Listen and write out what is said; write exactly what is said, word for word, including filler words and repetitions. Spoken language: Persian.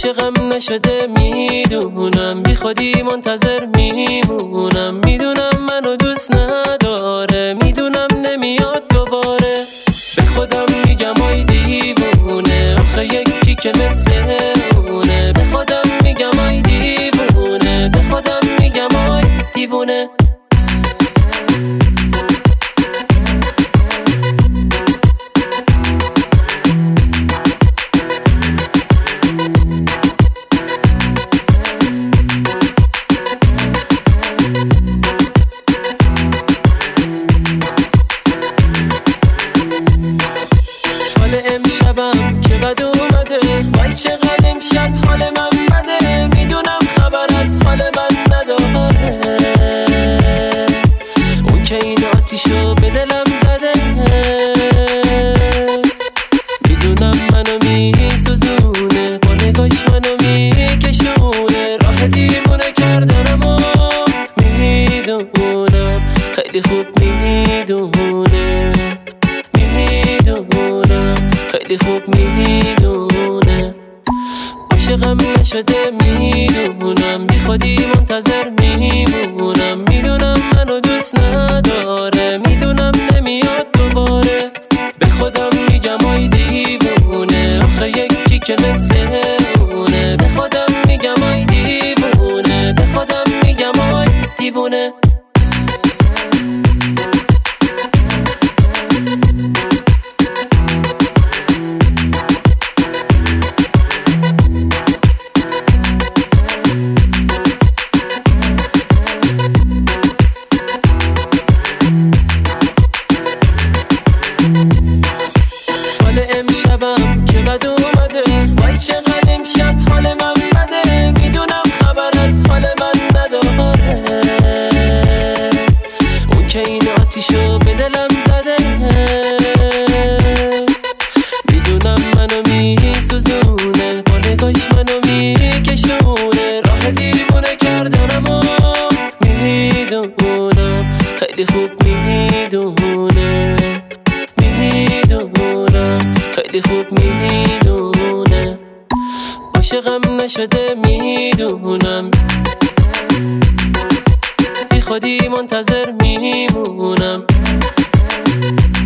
عاشقم نشده میدونم، بی خودی منتظر میمونم، میدونم منو دوست نداره، میدونم نمیاد دوباره. به خودم میگم آی دیوونه، آخه یکی که مثل اونه. به خودم میگم آی دیوونه، به خودم میگم آی دیوونه. امشبم که بد اومده، وای چقدر امشب حال من بده، میدونم خبر از حال من نداره. اون که این آتیشو به دلم زده، میدونم منو میسوزونه، با نگاش منو میکشونه، راه دیوونه کردنمو میدونم، خیلی خوب میدونه، میدونم خیلی خوب میدونه. عاشقم نشده میدونم، بی خودی منتظر میمونم، میدونم منو دوست نداره، میدونم نمیاد دوباره. به خودم میگم آی دیوونه، آخه یکی که مثل اونه. به خودم میگم آی دیوونه، به خودم میگم آی دیوونه. امشبم که بد اومده، وای چقدر امشب حال من بده، میدونم خبر از حال من نداره. اون که این آتیشو به دلم زده، میدونم منو میسوزونه، با نگاش منو میکشونه، راه دیوونه کردنمو میدونم، خیلی خوب میدونه، میدونم خیلی خوب میدونه. عاشقم نشده میدونم، بی خودی منتظر میمونم.